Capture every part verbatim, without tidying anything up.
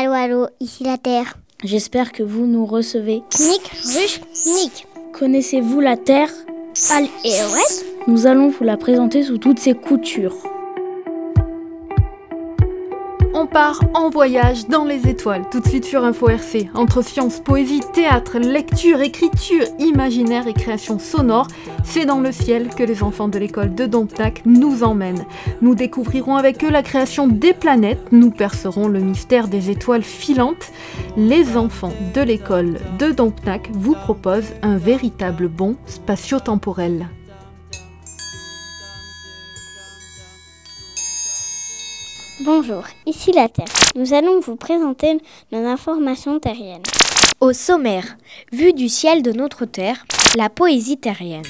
Allô, allô, ici la Terre. J'espère que vous nous recevez. Nick, ruche, Nick. Connaissez-vous la Terre ? Al et ouais. Nous allons vous la présenter sous toutes ses coutures. On part en voyage dans les étoiles, tout de suite sur Info R C. Entre sciences, poésie, théâtre, lecture, écriture, imaginaire et création sonore, c'est dans le ciel que les enfants de l'école de Dompnac nous emmènent. Nous découvrirons avec eux la création des planètes, nous percerons le mystère des étoiles filantes. Les enfants de l'école de Dompnac vous proposent un véritable bond spatio-temporel. Bonjour, ici la Terre. Nous allons vous présenter nos informations terriennes. Au sommaire, vue du ciel de notre Terre, la poésie terrienne.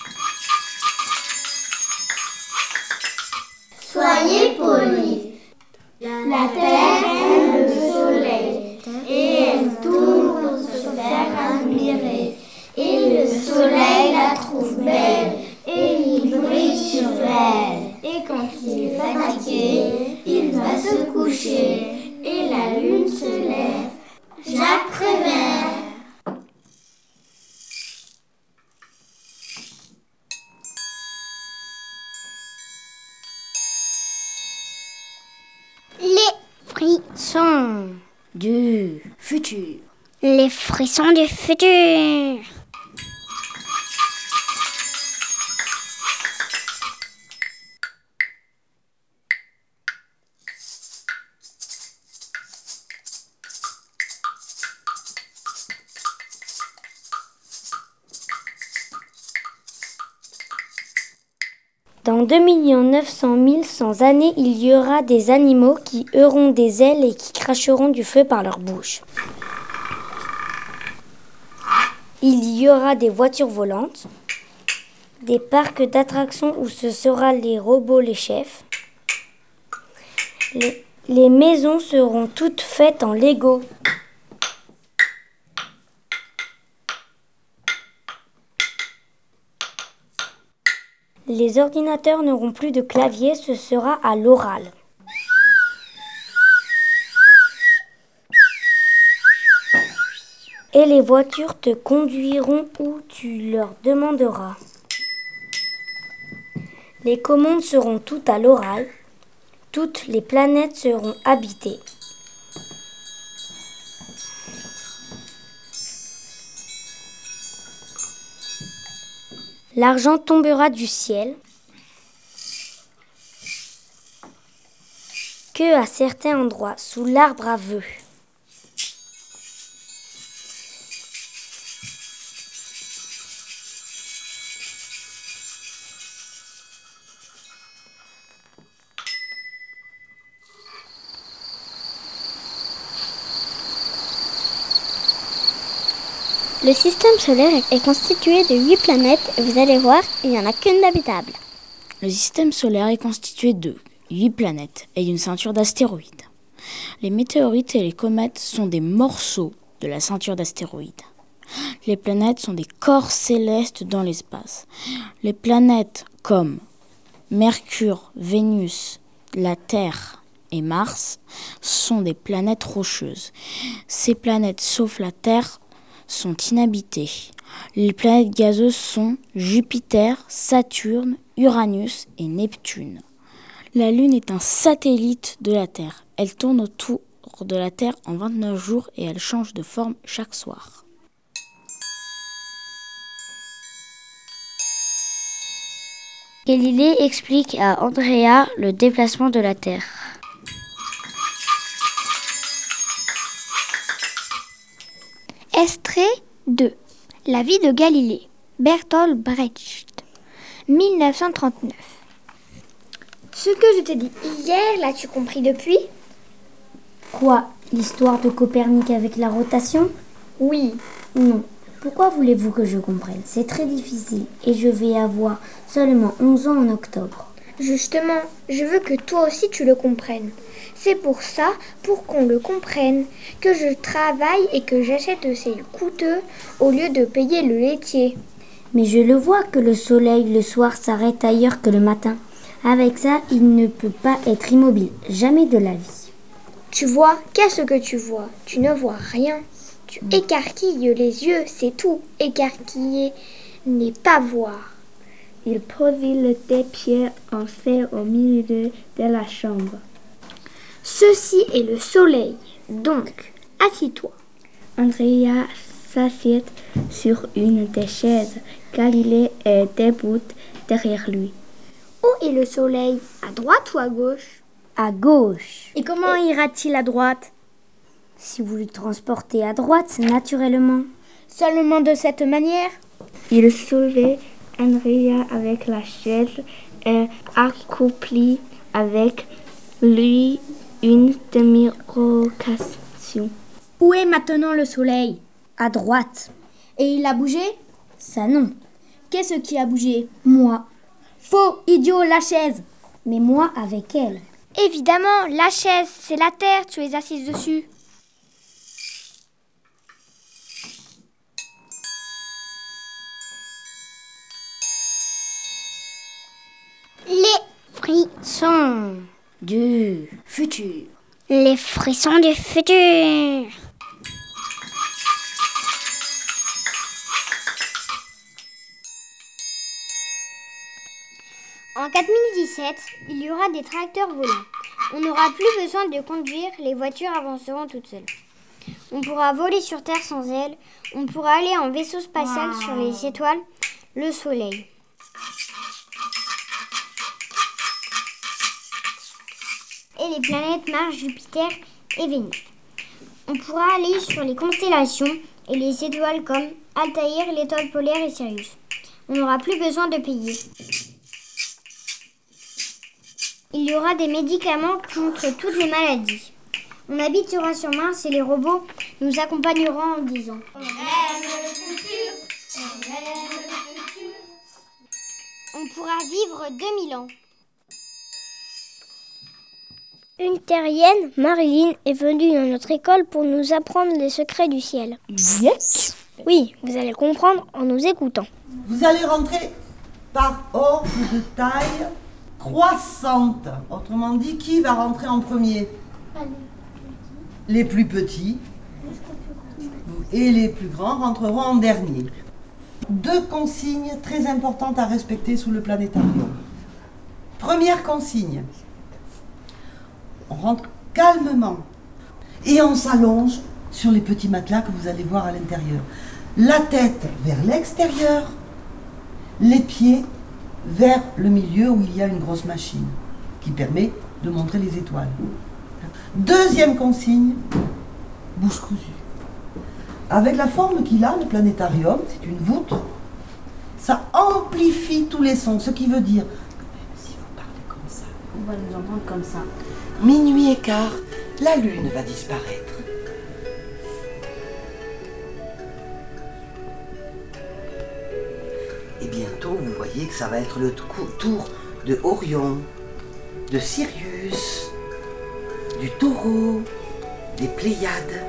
Soyez polis. La Terre aime le soleil et elle tourne pour se faire admirer. Et le soleil la trouve belle et il brille sur elle. Et quand il est fatigué, il va se coucher et la lune se lève. Jacques Prévert. Les frissons Du futur. Les frissons du futur. Dans deux millions neuf cent mille cent années, il y aura des animaux qui auront des ailes et qui cracheront du feu par leur bouche. Il y aura des voitures volantes, des parcs d'attractions où ce sera les robots les chefs. Les, les maisons seront toutes faites en Lego. Les ordinateurs n'auront plus de clavier, ce sera à l'oral. Et les voitures te conduiront où tu leur demanderas. Les commandes seront toutes à l'oral. Toutes les planètes seront habitées. L'argent tombera du ciel, que à certains endroits, sous l'arbre à vœux. Le système solaire est constitué de huit planètes et vous allez voir, il n'y en a qu'une d'habitable. Le système solaire est constitué de huit planètes et d'une ceinture d'astéroïdes. Les météorites et les comètes sont des morceaux de la ceinture d'astéroïdes. Les planètes sont des corps célestes dans l'espace. Les planètes comme Mercure, Vénus, la Terre et Mars sont des planètes rocheuses. Ces planètes, sauf la Terre, sont inhabitées. Les planètes gazeuses sont Jupiter, Saturne, Uranus et Neptune. La Lune est un satellite de la Terre. Elle tourne autour de la Terre en vingt-neuf jours et elle change de forme chaque soir. Galilée explique à Andrea le déplacement de la Terre. Extrait deux. La vie de Galilée. Bertolt Brecht. dix-neuf cent trente-neuf. Ce que je t'ai dit hier, l'as-tu compris depuis ? Quoi ? L'histoire de Copernic avec la rotation ? Oui. Non. Pourquoi voulez-vous que je comprenne ? C'est très difficile et je vais avoir seulement onze ans en octobre. Justement, je veux que toi aussi tu le comprennes. C'est pour ça, pour qu'on le comprenne, que je travaille et que j'achète ces coûteux au lieu de payer le laitier. Mais je le vois que le soleil le soir s'arrête ailleurs que le matin. Avec ça, il ne peut pas être immobile, jamais de la vie. Tu vois, qu'est-ce que tu vois? Tu ne vois rien. Tu écarquilles les yeux, c'est tout. Écarquiller n'est pas voir. Il posait des pieds en fer au milieu de la chambre. Ceci est le soleil. Donc, assis-toi. Andrea s'assied sur une des chaises. Galilée est debout derrière lui. Où est le soleil? À droite ou à gauche? À gauche. Et comment ira-t-il à droite? Si vous le transportez à droite, naturellement. Seulement de cette manière? Il soulevait Andrea avec la chaise et accomplit avec lui une demi-rotation. Où est maintenant le soleil? À droite. Et il a bougé? Ça non. Qu'est-ce qui a bougé? Moi. Faux, idiot, la chaise. Mais moi avec elle. Évidemment, la chaise, c'est la terre, tu es assise dessus. Les frissons Du futur. Les frissons du futur. En quatre mille dix-sept, il y aura des tracteurs volants. On n'aura plus besoin de conduire, les voitures avanceront toutes seules. On pourra voler sur Terre sans ailes, on pourra aller en vaisseau spatial wow. sur les étoiles, le soleil. Et les planètes Mars, Jupiter et Vénus. On pourra aller sur les constellations et les étoiles comme Altaïr, l'étoile polaire et Sirius. On n'aura plus besoin de payer. Il y aura des médicaments contre toutes les maladies. On habitera sur Mars et les robots nous accompagneront en disant « On aime le futur, on aime le futur ». On pourra vivre deux mille ans. Une terrienne, Marilyn, est venue dans notre école pour nous apprendre les secrets du ciel. Yes. Oui, vous allez comprendre en nous écoutant. Vous allez rentrer par ordre de taille croissante. Autrement dit, qui va rentrer en premier? Les plus petits. Et les plus grands rentreront en dernier. Deux consignes très importantes à respecter sous le planétarium. Première consigne. On rentre calmement et on s'allonge sur les petits matelas que vous allez voir à l'intérieur. La tête vers l'extérieur, les pieds vers le milieu où il y a une grosse machine qui permet de montrer les étoiles. Deuxième consigne, bouche cousue. Avec la forme qu'il a, le planétarium, c'est une voûte, ça amplifie tous les sons, ce qui veut dire que même si vous parlez comme ça, on va nous entendre comme ça. Minuit et quart, la lune va disparaître. Et bientôt, vous voyez que ça va être le tour de Orion, de Sirius, du Taureau, des Pléiades.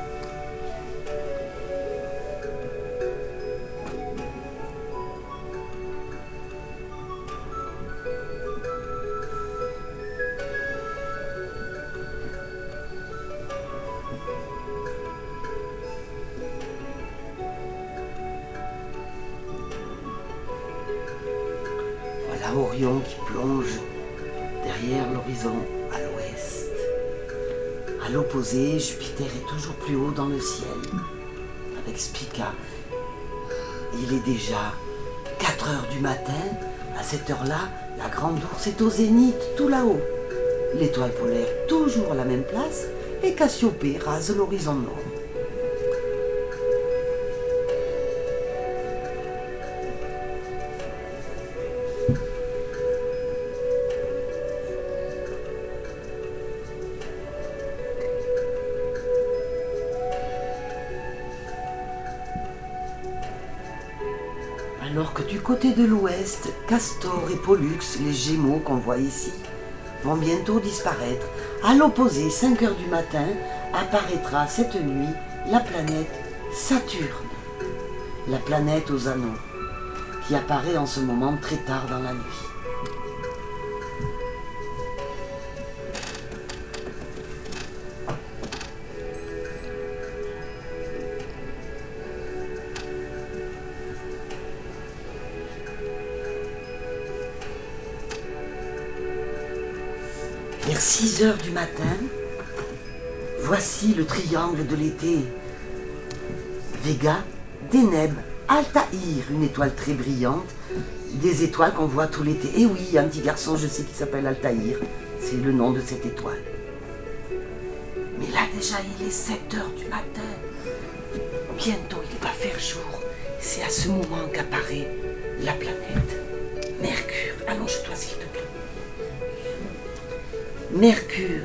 Orion qui plonge derrière l'horizon à l'ouest. À l'opposé, Jupiter est toujours plus haut dans le ciel, avec Spica. Il est déjà quatre heures du matin. À cette heure-là, la Grande Ourse est au zénith, tout là-haut. L'étoile polaire toujours à la même place, et Cassiopée rase l'horizon nord. Alors que du côté de l'ouest, Castor et Pollux, les Gémeaux qu'on voit ici, vont bientôt disparaître. À l'opposé, cinq heures du matin, apparaîtra cette nuit la planète Saturne, la planète aux anneaux, qui apparaît en ce moment très tard dans la nuit. Vers six heures du matin, voici le triangle de l'été. Vega, Deneb, Altaïr, une étoile très brillante, des étoiles qu'on voit tout l'été. Et oui, un petit garçon, je sais, qui s'appelle Altaïr, c'est le nom de cette étoile. Mais là déjà, il est sept heures du matin. Bientôt, il va faire jour. C'est à ce moment qu'apparaît la planète Mercure. Allonge-toi, s'il te plaît. Mercure.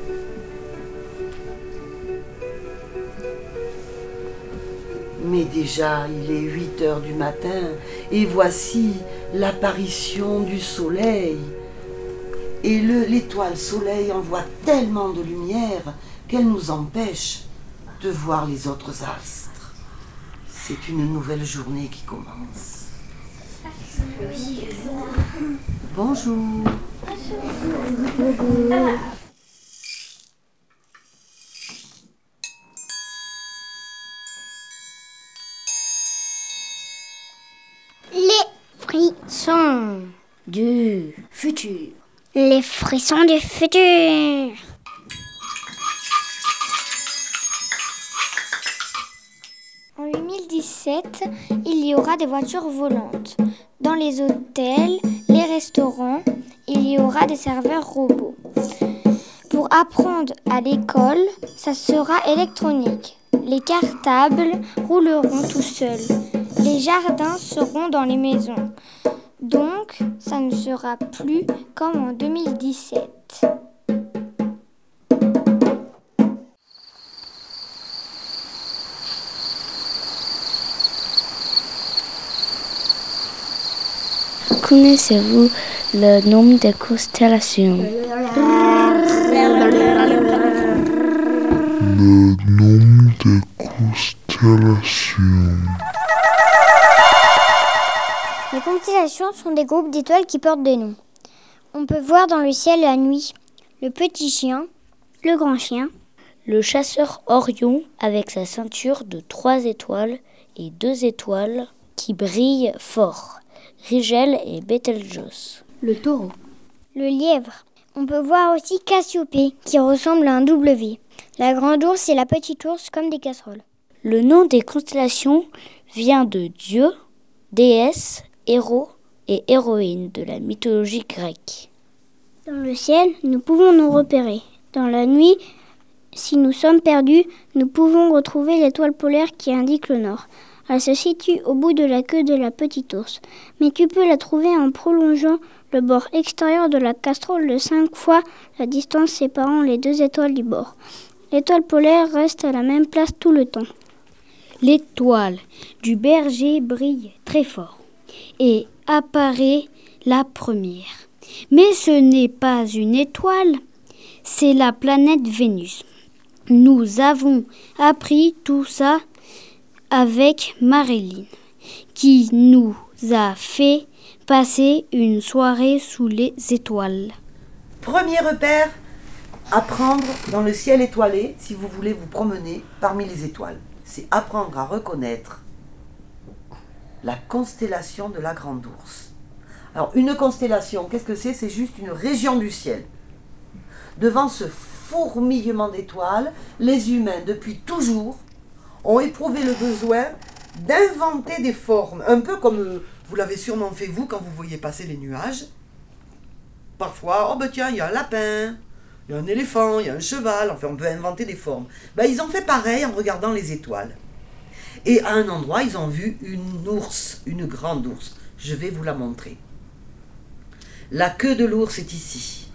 Mais déjà, il est huit heures du matin et voici l'apparition du soleil. Et le, l'étoile soleil envoie tellement de lumière qu'elle nous empêche de voir les autres astres. C'est une nouvelle journée qui commence. Bonjour. Frissons Du futur. Les frissons du futur. En huit mille dix-sept, il y aura des voitures volantes. Dans les hôtels, les restaurants, il y aura des serveurs robots. Pour apprendre à l'école, ça sera électronique. Les cartables rouleront tout seuls. Les jardins seront dans les maisons. Donc, ça ne sera plus comme en deux mille dix-sept. Connaissez-vous le nombre des constellations? Le nombre des constellations. Les constellations sont des groupes d'étoiles qui portent des noms. On peut voir dans le ciel la nuit le petit chien, le grand chien, le chasseur Orion avec sa ceinture de trois étoiles et deux étoiles qui brillent fort, Rigel et Betelgeuse. Le taureau. Le lièvre. On peut voir aussi Cassiopée qui ressemble à un W. La grande ours et la petite ours comme des casseroles. Le nom des constellations vient de dieux, déesses, héros et héroïnes de la mythologie grecque. Dans le ciel, nous pouvons nous repérer. Dans la nuit, si nous sommes perdus, nous pouvons retrouver l'étoile polaire qui indique le nord. Elle se situe au bout de la queue de la petite ours. Mais tu peux la trouver en prolongeant le bord extérieur de la casserole de cinq fois la distance séparant les deux étoiles du bord. L'étoile polaire reste à la même place tout le temps. L'étoile du berger brille très fort et apparaît la première. Mais ce n'est pas une étoile, c'est la planète Vénus. Nous avons appris tout ça avec Marilyn, qui nous a fait passer une soirée sous les étoiles. Premier repère, apprendre dans le ciel étoilé, si vous voulez vous promener parmi les étoiles. C'est apprendre à reconnaître la constellation de la Grande Ourse. Alors, une constellation, qu'est-ce que c'est? C'est juste une région du ciel. Devant ce fourmillement d'étoiles, les humains, depuis toujours, ont éprouvé le besoin d'inventer des formes, un peu comme euh, vous l'avez sûrement fait vous quand vous voyez passer les nuages. Parfois, oh ben tiens, il y a un lapin, il y a un éléphant, il y a un cheval, enfin on peut inventer des formes. Ben, ils ont fait pareil en regardant les étoiles. Et à un endroit, ils ont vu une ours, une grande ours. Je vais vous la montrer. La queue de l'ours est ici.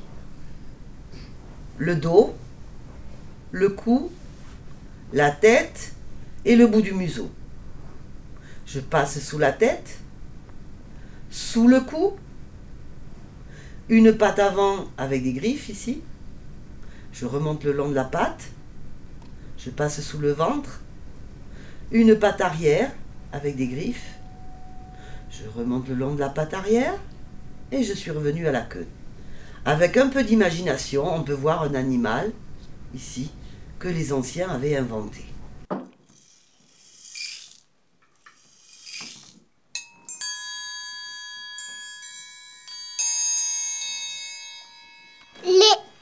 Le dos, le cou, la tête et le bout du museau. Je passe sous la tête, sous le cou, une patte avant avec des griffes ici. Je remonte le long de la patte, je passe sous le ventre, une patte arrière avec des griffes. Je remonte le long de la patte arrière et je suis revenu à la queue. Avec un peu d'imagination, on peut voir un animal, ici, que les anciens avaient inventé. Les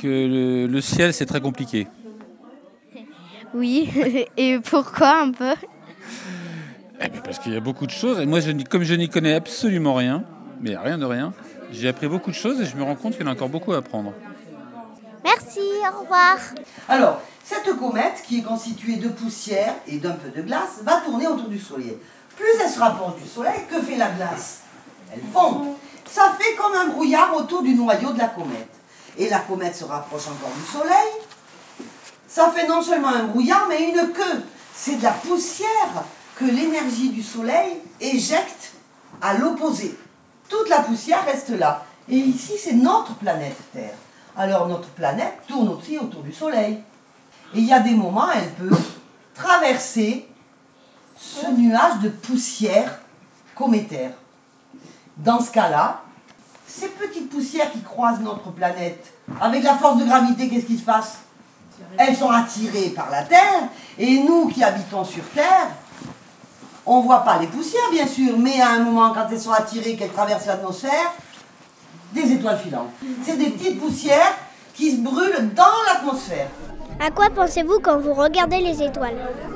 que le, le ciel, c'est très compliqué. Oui, et pourquoi un peu? Eh bien parce qu'il y a beaucoup de choses. Et moi, je, comme je n'y connais absolument rien, mais rien de rien, j'ai appris beaucoup de choses et je me rends compte qu'il y en a encore beaucoup à apprendre. Merci, au revoir. Alors, cette comète, qui est constituée de poussière et d'un peu de glace, va tourner autour du Soleil. Plus elle se rapproche du Soleil, que fait la glace? Elle fond. Ça fait comme un brouillard autour du noyau de la comète. Et la comète se rapproche encore du Soleil. Ça fait non seulement un brouillard, mais une queue. C'est de la poussière que l'énergie du Soleil éjecte à l'opposé. Toute la poussière reste là. Et ici, c'est notre planète Terre. Alors notre planète tourne aussi autour du Soleil. Et il y a des moments, elle peut traverser ce nuage de poussière cométaire. Dans ce cas-là, ces petites poussières qui croisent notre planète, avec la force de gravité, qu'est-ce qui se passe? Elles sont attirées par la Terre, et nous qui habitons sur Terre, on ne voit pas les poussières bien sûr, mais à un moment quand elles sont attirées, qu'elles traversent l'atmosphère, des étoiles filantes. C'est des petites poussières qui se brûlent dans l'atmosphère. À quoi pensez-vous quand vous regardez les étoiles?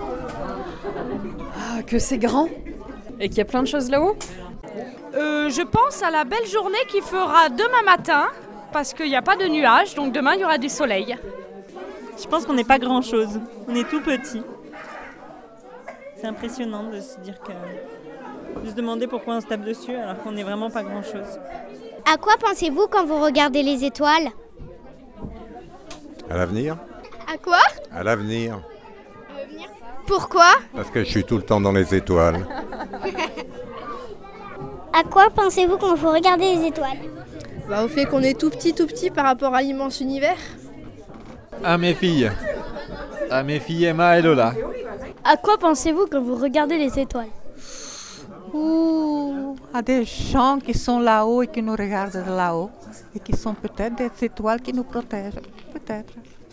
Ah, que c'est grand et qu'il y a plein de choses là-haut. Euh, je pense à la belle journée qu'il fera demain matin, parce qu'il n'y a pas de nuages, donc demain il y aura du soleil. Je pense qu'on n'est pas grand-chose, on est tout petit. C'est impressionnant de se dire que... de se demander pourquoi on se tape dessus alors qu'on n'est vraiment pas grand-chose. À quoi pensez-vous quand vous regardez les étoiles? À l'avenir. À quoi? À l'avenir. Pourquoi? Parce que je suis tout le temps dans les étoiles. À quoi pensez-vous quand vous regardez les étoiles? Bah, au fait qu'on est tout petit, tout petit par rapport à l'immense univers. À mes filles. À mes filles Emma et Lola. À quoi pensez-vous quand vous regardez les étoiles? Ou à des gens qui sont là-haut et qui nous regardent de là-haut et qui sont peut-être des étoiles qui nous protègent, peut-être.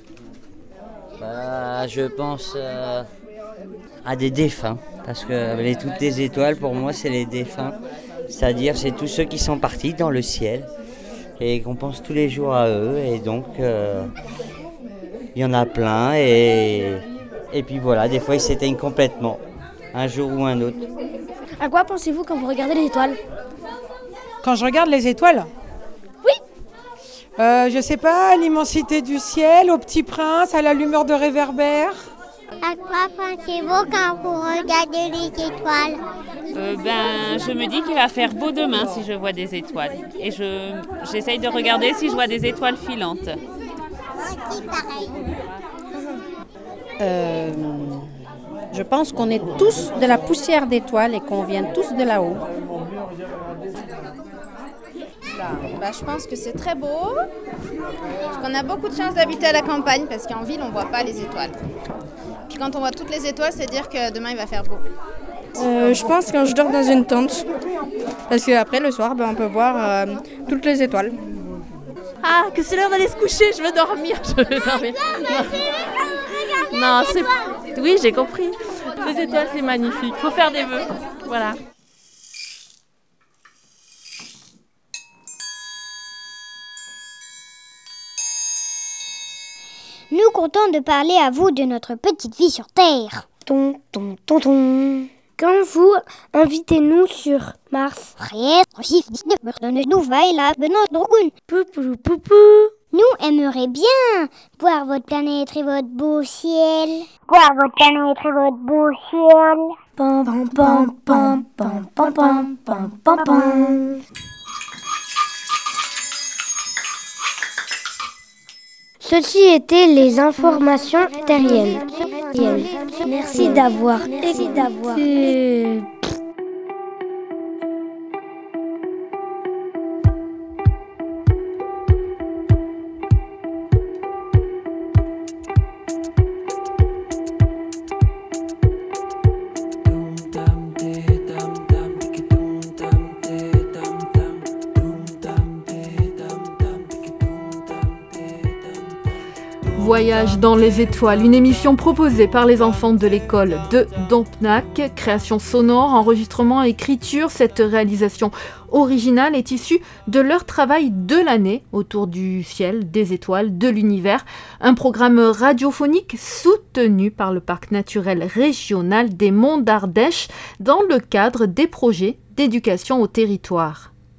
Bah, je pense euh, à des défunts, parce que les, toutes les étoiles pour moi c'est les défunts, c'est-à-dire c'est tous ceux qui sont partis dans le ciel et qu'on pense tous les jours à eux et donc euh, il y en a plein et, et puis voilà, des fois ils s'éteignent complètement, un jour ou un autre. À quoi pensez-vous quand vous regardez les étoiles? Quand je regarde les étoiles? Oui. Euh, je sais pas, à l'immensité du ciel, au Petit Prince, à la lueur de réverbère. À quoi pensez-vous quand vous regardez les étoiles? euh, Ben, je me dis qu'il va faire beau demain si je vois des étoiles. Et je, j'essaye de regarder si je vois des étoiles filantes. Aussi pareil. Euh... Je pense qu'on est tous de la poussière d'étoiles et qu'on vient tous de là-haut. Bah, je pense que c'est très beau. Qu'on a beaucoup de chance d'habiter à la campagne parce qu'en ville, on ne voit pas les étoiles. Puis quand on voit toutes les étoiles, c'est dire que demain, il va faire beau. Euh, je pense quand je dors dans une tente. Parce qu'après, le soir, ben, on peut voir euh, toutes les étoiles. Ah, que c'est l'heure d'aller se coucher, je veux dormir, je veux dormir. Non, non c'est... Oui, j'ai compris. Les étoiles, c'est magnifique. Faut faire des vœux. Voilà. Nous comptons de parler à vous de notre petite vie sur Terre. Ton, ton, ton, ton. Quand vous invitez-nous sur Mars. Nous aimerions bien voir votre planète et votre beau ciel. Voir votre planète et votre beau ciel. Pam, pam, pam, pam, pam, pam, pam, pam, pam, pam. Ceci étaient les informations terriennes. Merci d'avoir écouté. Voyage dans les étoiles, une émission proposée par les enfants de l'école de Dompnac. Création sonore, enregistrement, écriture, cette réalisation originale est issue de leur travail de l'année autour du ciel, des étoiles, de l'univers. Un programme radiophonique soutenu par le parc naturel régional des Monts d'Ardèche dans le cadre des projets d'éducation au territoire.